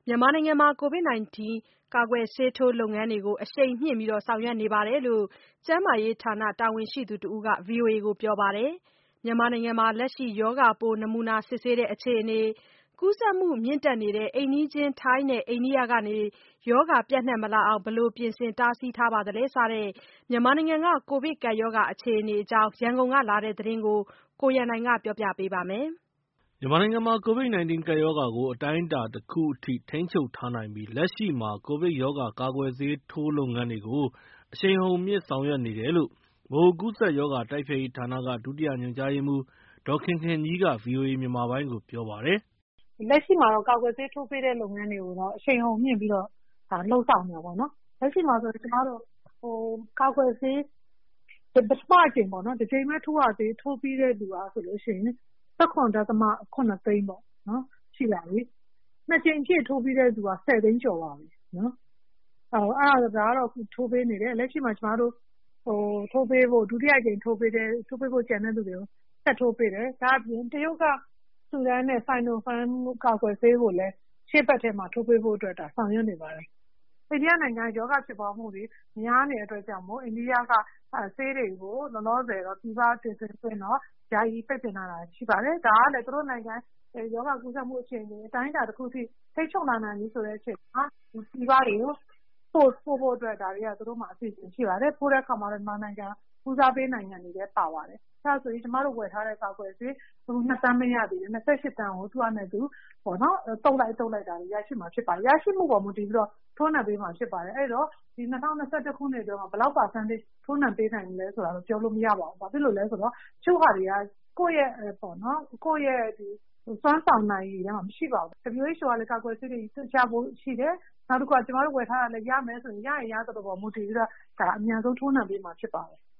မြန်မာနိုင်ငံမှာ COVID-19 ကာကွယ်ဆေးထိုးလုပ်ငန်းတွေကို အရှိန်မြှင့်ဆောင်ရွက်နေတယ်လို့ ကျန်းမာရေးဌာနတာဝန်ရှိသူတဦးက ဗွီအိုအေကိုပြောပါတယ်။ မြန်မာနိုင်ငံမှာ လက်ရှိရောဂါပိုးနမူနာစစ်ဆေးတဲ့အခြေအနေ၊ ကူးစက်မှုမြင့်တက်နေတဲ့ အိမ်နီးချင်း ထိုင်းနဲ့ အိန္ဒိယကနေ ရောဂါပျံ့နှံ့မလာအောင် ဘယ်လိုပြင်ဆင်တားဆီးထားသလဲစတဲ့ မြန်မာနိုင်ငံက ကိုဗစ်ကပ်ရောဂါအခြေအနေအကြောင်း ရန်ကုန်ကလာတဲ့သတင်းကို ကိုရန်နိုင်က ပြောပြပါမယ်။မြန်မာနိုင်ငံမှာ COVID-19 ကပ်ရောဂါကို အတိုင်းအတာတခုအထိ ထိန်းချုပ်ထားနိုင်ပြီး လက်ရှိမှာ ကိုဗစ်ရောဂါကာကွယ်ဆေးထိုးလုပ်ငန်းတွေကို အရှိန်အဟုန်မြှင့်ဆောင်ရွက်နေတယ်လို့ ဗဟိုကူးစက်ရောဂါတိုက်ဖျက်ရေးဌာနက ဒုတိယညွှန်ကြားရေးမှူး ဒေါ်ခင်ခင်ကြီးက ဗွီအိုအေမြန်မာပိုင်းကိုပြောပါတယ်။ “လက်ရှိမှာတော့ ကာကွယ်ဆေးထိုးပေးတဲ့လုပ်ငန်းတွေကိုတော့ အရှိန်အဟုန်မြှင့်ပြီးတော့လုပ်ဆောင်နေတာပေါ့နော်။ လက်ရှိမှာဆိုရင်ကျမတို့ကာကွယ်ဆေးပထမအကြိမ်ပေါ့နော် တစ်ကြိမ်ပဲထိုးပြီးတဲ့လူကဆိုလို့ရှိရင် 17.7 သိန်းပေါ့နော်ရှိပါပြီ။ 2 ကြိမ်ပြည့်ထိုးပြီးတဲ့လူက 10 သိန်းကျော်ပါပြီနော်။ ဒါကတော့အခုထိုးပေးနေတယ်။ လက်ရှိမှာကျမတို့ထိုးပေးဖို့ဒုတိယအကြိမ်ထိုးပေးဖို့ကျန်တဲ့လူတွေကိုဆက်ထိုးပေးတယ်။ ဒါ့အပြင်တရုတ်ကလှူဒါန်းတဲ့ Sinopharm ကာကွယ်ဆေးကိုလည်းရှေ့အပတ်ထဲမှာထိုးပေးဖို့အတွက်ဆောင်ရွက်နေပါတယ်။ အိန္ဒိယနိုင်ငံကရောဂါဖြစ်ပွားမှုတွေများနေတဲ့အတွက်ကြောင့်မို့အိန္ဒိယကဆေးတွေကိုလောလောဆယ်တော့ပြည်ပတင်သွင်းခွင့်တော့ယာယီပိတ်ပင်ထားတာရှိပါတယ်။ ဒါကလည်းသူတို့နိုင်ငံရောဂါကူးစက်မှုအခြေအနေအတိုင်းအတာတခုအထိထိန်းချုပ်လာနိုင်ပြီဆိုတဲ့အချိန်မှာပြည်ပတွေကိုပို့ဖို့အတွက်ဒါတွေကသူတို့မှာအစီအစဉ်ရှိပါတယ်။ ပို့တဲ့အခါမှာတော့မြန်မာနိုင်ငံဦးစားပေးနိုင်ငံတွေထဲပါပါတယ်။အဲဒါဆိုရင်ကျမတို့ဝယ်ထားတဲ့ကာကွယ်ဆေးအခု2 သန်းမရသေးဘူး28 သန်းကိုသူ့ဟာနဲ့သူပေါ့နော်သုတ်လိုက်ဒါတွေရရှိမှာဖြစ်ပါတယ်။ရရှိမှုပေါ်မူတည်ပြီးတော့ထိုးနှံပေးမှာဖြစ်ပါတယ်။အဲဒီတော့ဒီ2021ခုနှစ်အတွင်းမှာဘယ်လောက်% ထိုးနှံပေးနိုင်မလဲဆိုတာတော့ပြောလို့မရပါဘူး။ဘာဖြစ်လို့လဲဆိုတော့တချို့ဟာတွေကကိုယ့်ရဲ့ပေါ့နော်ကိုယ့်ရဲ့ဒီစွမ်းဆောင်နိုင်ရည်ထဲမှာမရှိပါဘူး။ WHO ကလည်းကာကွယ်ဆေးတွေရဖို့ရှိတယ်။နောက်တစ်ခုကကျမတို့ဝယ်ထားတာလည်းရမယ်ဆိုရင်ရရင်ရသလိုပေါ်မူတည်ပြီးတော့ဒါအမြန်ဆုံးထိုးနှံပေးမှာဖြစ်ပါတယ်။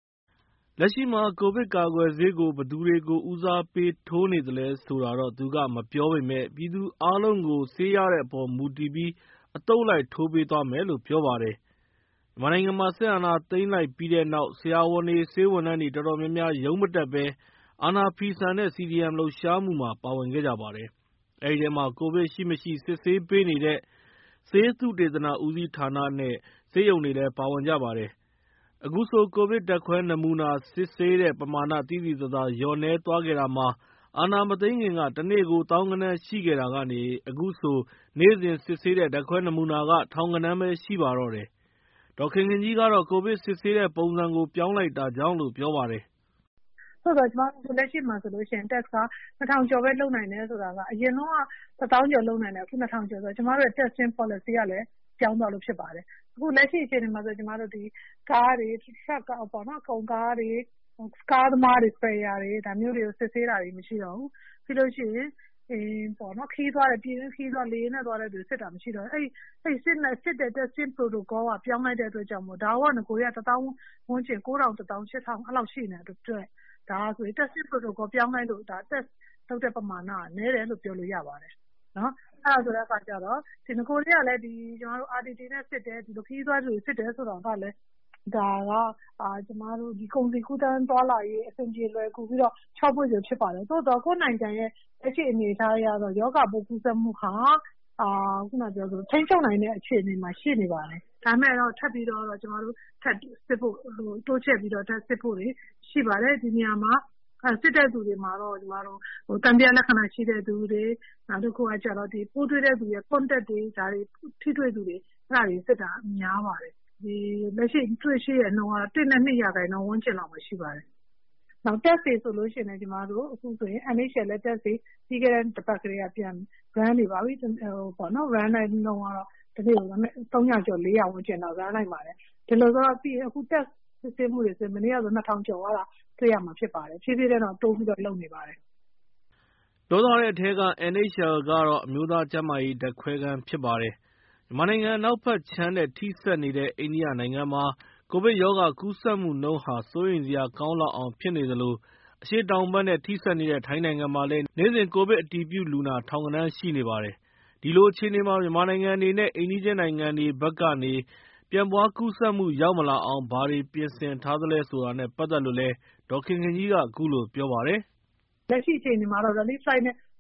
” လက်ရှိမှာ ကိုဗစ်ကာကွယ်ဆေးကို ဘယ်သူတွေကို ဦးစားပေးထိုးနေသလဲဆိုတာတော့ သူကမပြောပေမဲ့ ပြည်သူအားလုံးကို ဆေးရတဲ့အပေါ်မူတည်ပြီး အသုတ်လိုက်ထိုးပေးသွားမယ်လို့ ပြောပါတယ်။ မြန်မာနိုင်ငံမှာ စစ်အာဏာသိမ်းလိုက်ပြီးတဲ့နောက် ဆရာဝန်တွေ ဆေးဝန်ထမ်းတွေ တော်တော်များများ ရုံးမတက်ဘဲ အာဏာဖီဆန်တဲ့ CDM လှုပ်ရှားမှုမှာ ပါဝင်ခဲ့ကြပါတယ်။ အဲဒီထဲမှာ ကိုဗစ်ရှိမရှိ စစ်ဆေးပေးနေတဲ့ ဆေးသုတေသနဦးစီးဌာနနဲ့ ဆေးရုံတွေလည်း ပါဝင်ကြပါတယ်။ အခုဆို ကိုဗစ်ဓာတ်ခွဲနမူနာစစ်ဆေးတဲ့ပမာဏ သိသိသာသာလျော့နည်းသွားခဲ့တာမှာ အာဏာမသိမ်းခင်က တနေ့ကို သောင်းဂဏန်းရှိခဲ့တာကနေ အခုဆို နေ့စဉ်စစ်ဆေးတဲ့ဓာတ်ခွဲနမူနာက ထောင်ဂဏန်းပဲရှိပါတော့တယ်။ ဒေါ်ခင်ခင်ကြီးကတော့ ကိုဗစ်စစ်ဆေးတဲ့ပုံစံကို ပြောင်းလိုက်တာကြောင့်လို့ ပြောပါတယ်။ “ဆိုတော့ကျမတို့လက်ရှိမှာဆိုလို့ရှိရင် test က2000ကျော်ပဲလုပ်နိုင်တယ်ဆိုတာကအရင်တုန်းက1000ကျော်လုပ်နိုင်တယ်အခု2000ကျော်ဆိုတော့ကျမတို့ရဲ့ testing policy ကလည်းပြောင်းသွားလို့ဖြစ်ပါတယ်။အခုလက်ရှိအခြေအနေမှာဆိုကျမတို့ဒီကားတွေ truck ပေါ့နော်ကုန်ကားတွေကားသမားတွေ spare တွေဒါမျိုးတွေကိုစစ်ဆေးတာတွေမရှိတော့ဘူး။ပြီးလို့ရှိရင်ပေါ့နော်ခရီးသွားတဲ့ပြည်တွင်းခရီးသွားလေယာဉ်နဲ့သွားတဲ့သူစစ်တာမရှိတော့ဘူး။အဲဒီစစ်တဲ့ testing protocol ကပြောင်းလိုက်တဲ့အတွက်ကြောင့်မို့ဒါကနဂိုက1000ဝန်းကျင်9000 1000 8000အဲ့လောက်ရှိနေတဲ့အတွက်ဒါဆိုရင် testing protocol ပြောင်းလိုက်လို့ဒါ test လုပ်တဲ့ပမာဏကနည်းတယ်လို့ပြောလို့ရပါတယ်။နော်အဲ့ဒါဆိုတဲ့အခါကျတော့ဒီနဂိုတည်းကလည်းဒီကျမတို့ RTT နဲ့စစ်တယ်ဒီလိုခရီးသွားတွေစစ်တယ်ဆိုတာကလည်းဒါကကျမတို့ဒီကုန်စည်ကူးသန်းသွားလာရေးအဆင်ပြေလွယ်ကူပြီးတော့ချောမွေ့စေဖြစ်ပါတယ်။သို့တော့ကိုယ့်နိုင်ငံရဲ့လက်ရှိအနေအထားအရတော့ရောဂါပိုးကူးစက်မှုဟာခုနပြောသလိုထိန်းချုပ်နိုင်တဲ့အခြေအနေမှာရှိနေပါတယ်။ဒါပေမဲ့တော့ထပ်ပြီးတော့ကျမတို့ထပ်စစ်ဖို့တိုးချဲ့ပြီးတော့ထပ်စစ်ဖို့တွေရှိပါတယ်။ဒီနေရာမှာစစ်တဲ့သူတွေမှာတော့ကျမတို့သံသယလက္ခဏာရှိတဲ့သူတွေနောက်တစ်ခုကကျတော့ဒီပိုးတွေ့တဲ့သူရဲ့ contact တွေဒါတွေထိတွေ့သူတွေအဲ့ဒါတွေစစ်တာများပါတယ်။ဒီလက်ရှိတွေ့ရှိတဲ့နှုန်းက1 နဲ့ 2% ဝန်းကျင်လောက်ပဲရှိပါတယ်။နောက် test တွေဆိုလို့ရှိရင်လည်းကျမတို့အခုဆိုရင် NHL လည်း test တွေပြီးခဲ့တဲ့တစ်ပတ်ကလေးကပြန် run နေပါပြီပေါ့နော် run တဲ့နှုန်းကတော့တစ်နေ့ကို300ကျော်400ဝန်းကျင်တော့ run နိုင်ပါတယ်။ဒီလိုဆိုတော့အခု test စစ်ဆေးမှုတွေဆိုမနေ့ကဆို2000ကျော်သွားတာတွေ့ရမှာဖြစ်ပါတယ်။ဖြည်းဖြည်းနဲ့တော့တိုးပြီးတော့လုပ်နေပါတယ်။ ”ပြောသွားတဲ့အထဲက NHL ကတော့ အမျိုးသားကျန်းမာရေးဓာတ်ခွဲခန်းဖြစ်ပါတယ်။ မြန်မာနိုင်ငံအနောက်ဘက်ခြမ်းနဲ့ ထိစပ်နေတဲ့ အိန္ဒိယနိုင်ငံမှာ ကိုဗစ်ရောဂါကူးစက်မှုနှုန်းဟာ စိုးရိမ်စရာကောင်းလောက်အောင်ဖြစ်နေသလို အရှေ့တောင်ဘက်နဲ့ ထိစပ်နေတဲ့ ထိုင်းနိုင်ငံမှာလည်း နေ့စဉ်ကိုဗစ်အတည်ပြုလူနာ ထောင်ဂဏန်းရှိနေပါတယ်။ ဒီလိုအခြေအနေမှာ မြန်မာနိုင်ငံအနေနဲ့ အိမ်နီးချင်းနိုင်ငံတွေဘက်ကနေ ပြန့်ပွားကူးစက်မှုရောက်မလာအောင် ဘာတွေပြင်ဆင်ထားသလဲဆိုတာနဲ့ ပတ်သက်လို့ ဒေါ်ခင်ခင်ကြီးက အခုလိုပြောပါတယ်။ “လက်ရှိအခြေအနေမှာတော့ relief flight နဲ့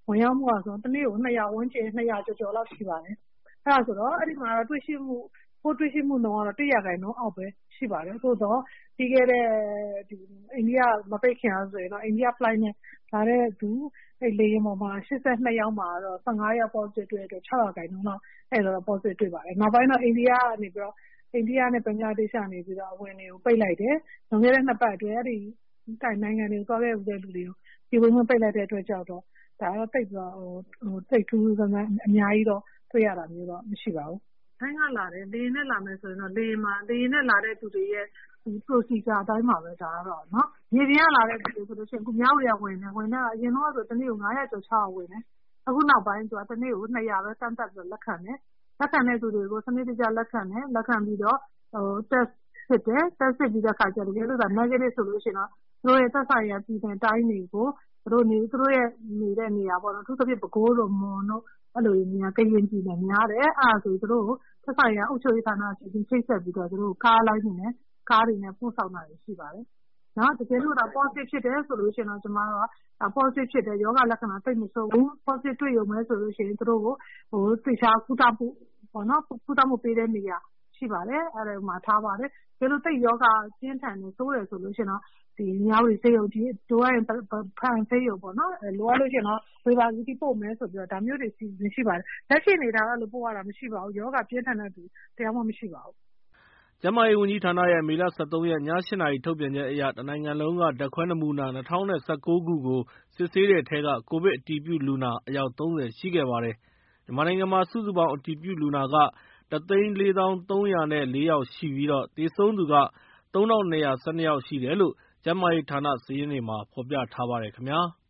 ဝင်ရောက်မှုကဆိုတော့တစ်နေ့ကို200ဝန်းကျင်200ကျော်လောက်ရှိပါတယ်။အဲ့ဒါဆိုတော့အဲ့ဒီမှာတော့ပိုးတွေ့ရှိမှုနှုန်းကတော့1%အောက်ပဲရှိပါတယ်။သို့သော်ပြီးခဲ့တဲ့အိန္ဒိယမပိတ်ခင်အားဆိုရင်တော့အိန္ဒိယ flight နဲ့လာတဲ့သူအဲ့လေယာဉ်ပေါ်မှာ82ယောက်မှာတော့15ယောက် positive တွေ့တဲ့အတွက်6%လောက်အဲ့တော့ positive တွေ့ပါတယ်။နောက်ပိုင်းတော့အိန္ဒိယကနေပြီးတော့အိန္ဒိယနဲ့ဘင်္ဂလားဒေ့ရှ်ကနေပြီးတော့အဝင်တွေကိုပိတ်လိုက်တယ်။လွန်ခဲ့တဲ့2ပတ်အတွင်းအဲ့ဒီနိုင်ငံတွေကိုသွားခဲ့တဲ့လူတွေကိုဒီဝင်ပိတ်လိုက်တဲ့အတွက်ကြောင့်တော့ဒါတော့တိတ်ပြီးတော့တိတ်ထူးဆန်းဆန်းအများကြီးတော့တွေ့ရတာမျိုးတော့မရှိပါဘူး။ထိုင်းကလာတယ်လေယာဉ်နဲ့လာမယ်ဆိုရင်တော့လေယာဉ်နဲ့လာတဲ့သူတွေရဲ့procedure အတိုင်းပါပဲဒါကတော့နော်။မြေပြင်ကလာတဲ့သူတွေဆိုလို့ရှိရင်အခုမြဝတီကဝင်တာအရင်တော့ဆိုတစ်နေ့ကို900ကျော်600ဝင်တယ်။အခုနောက်ပိုင်းသူကတစ်နေ့ကို200ပဲကန့်သတ်ပြီးတော့လက်ခံတယ်။လက်ခံတဲ့သူတွေကိုစနစ်တကျလက်ခံတယ်။လက်ခံပြီးတော့test စစ်တယ်။ test စစ်ပြီးတဲ့အခါကျတော့တကယ်လို့ဒါ negative ဆိုလို့ရှိရင်တော့သူတို့ရဲ့သက်ဆိုင်ရာပြည်နယ်တိုင်းတွေကိုသူတို့ရဲ့နေတဲ့နေရာပေါ့နော်။အထူးသဖြင့်ပဲခူးတို့မွန်တို့အဲ့လိုနေရာကရင်ပြည်နယ်များတယ်။အဲ့ဒါဆိုသူတို့ကိုသက်ဆိုင်ရာအုပ်ချုပ်ရေးဌာနအချင်းချင်းချိတ်ဆက်ပြီးတော့သူတို့ကားလိုင်းတွေနဲ့ကားတွေနဲ့ပို့ဆောင်တာရှိပါတယ်။နော်တကယ်လို့ဒါ positive ဖြစ်တယ်ဆိုလို့ရှိရင်တော့ကျမတို့က positive ဖြစ်တယ်ယောဂလက္ခဏာသိပ်မဆိုးဘူး positive တွေ့ရုံပဲဆိုလို့ရှိရင်သူတို့ကိုတခြားကုသမှုပေါ့နော်ကုသမှုပေးတဲ့နေရာရှိပါတယ်အဲ့ဒါမှာထားပါတယ်။ဒါလို့သိယောဂပြင်းထန်နေဆိုးတယ်ဆိုလို့ရှိရင်တော့ဒီမြဝတီဆေးရုံကြီးတို့ရင်ဖန်ဆေးရုံပေါ့နော်လိုအပ်လို့ရှိရင်တော့ဝေဘာဂီတိပို့မယ်ဆိုပြီးတော့ဒါမျိုးတွေရှိပါတယ်။လက်ရှိနေတာကလို့ပို့ရတာမရှိပါဘူး။ယောဂပြင်းထန်တဲ့သူတရားမှမရှိပါဘူး။ကျန်းမာရေးဝန်ကြီးဌာနရဲ့မေလ13ရက်ည8နာရီထုတ်ပြန်ချက်အရတနိုင်ငံလုံးကဓာတ်ခွဲနမူနာ2019ခုကိုစစ်ဆေးတဲ့ထဲကကိုဗစ်အတည်ပြုလူနာအယောက်30ရှိခဲ့ပါတယ်။မြန်မာနိုင်ငံမှာစုစုပေါင်းအတည်ပြုလူနာက1,43,304 ယောက်ရှိပြီးသေဆုံးသူက3,212 ယောက်ရှိတယ်လို့ကျန်းမာရေးဌာနစာရင်းတွေမှာဖော်ပြထားပါတယ်ခင်ဗျာ။